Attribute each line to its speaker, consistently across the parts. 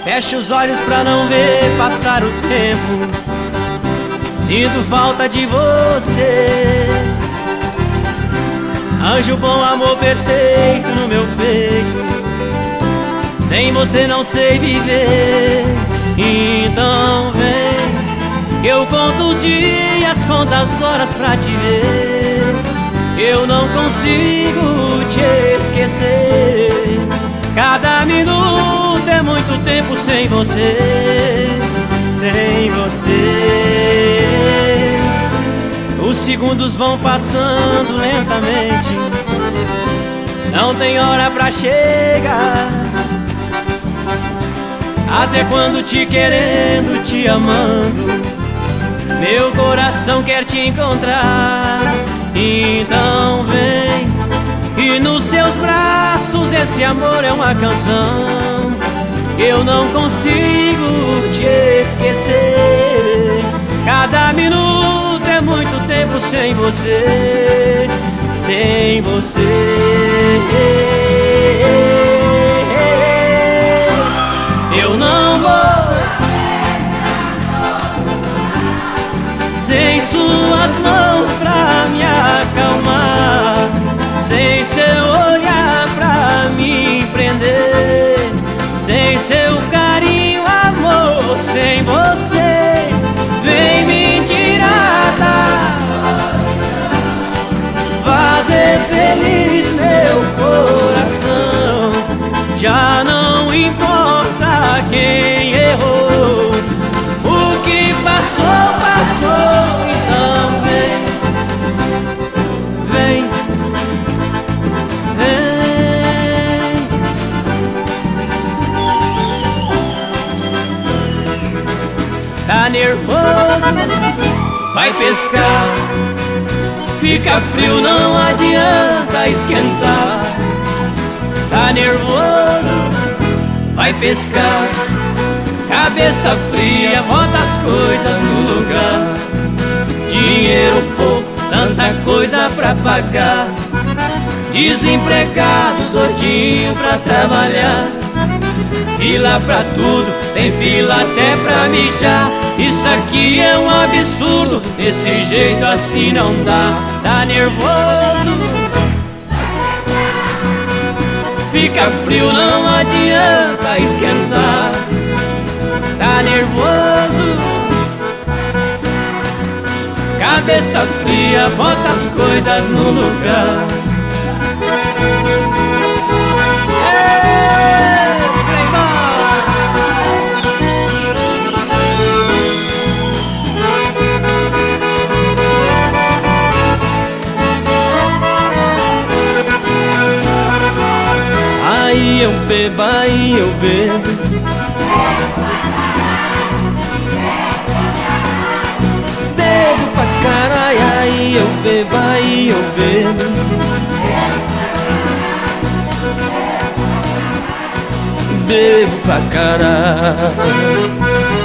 Speaker 1: Fecho os olhos pra não ver passar o tempo. Sinto falta de você. Anjo bom, amor perfeito no meu peito. Sem você não sei viver. Então vem, que eu conto os dias, conto as horas pra te ver. Eu não consigo te esquecer. Cada minuto é muito tempo sem você. Sem você. Os segundos vão passando lentamente. Não tem hora pra chegar. Até quando te querendo, te amando, meu coração quer te encontrar. Então vem, e nos seus braços esse amor é uma canção. Eu não consigo te esquecer. Cada minuto é muito tempo sem você. Sem você. Eu não vou sem suas mãos pra me acalmar, sem seu olhar pra me prender, sem seu carinho, amor, sem você. Vem me tirar da, fazer feliz meu coração. Já não importa quem errou, o que passou, passou. Então vem, vem, vem. Tá nervoso, vai pescar. Fica frio, não adianta esquentar. Tá nervoso, vai pescar. Cabeça fria, bota as coisas no lugar. Dinheiro pouco, tanta coisa pra pagar. Desempregado, doidinho pra trabalhar. Fila pra tudo, tem fila até pra mijar. Isso aqui é um absurdo, desse jeito assim não dá. Tá nervoso, fica frio, não adianta esquentar. Tá nervoso, cabeça fria, bota as coisas no lugar. Aí eu bebo, aí eu bebo. Bebo pra caralho, aí eu bebo, aí eu bebo. Bebo pra caralho.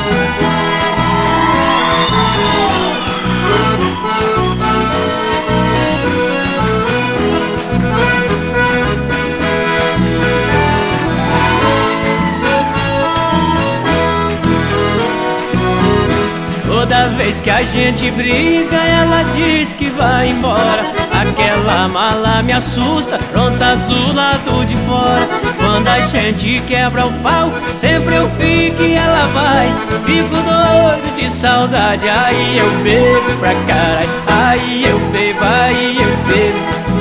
Speaker 1: Toda vez que a gente briga, ela diz que vai embora. Aquela mala me assusta, pronta do lado de fora. Quando a gente quebra o pau, sempre eu fico e ela vai. Fico doido de saudade, aí eu bebo pra caralho. Aí eu bebo, aí eu bebo.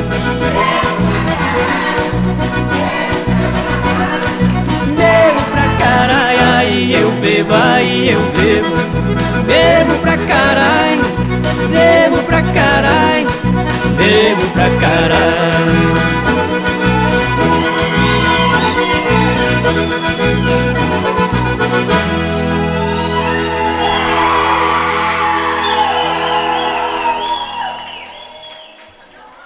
Speaker 1: Bebo pra caralho, aí eu bebo, aí eu bebo. Bebo pra caralho, bebo pra caralho, bebo pra caralho.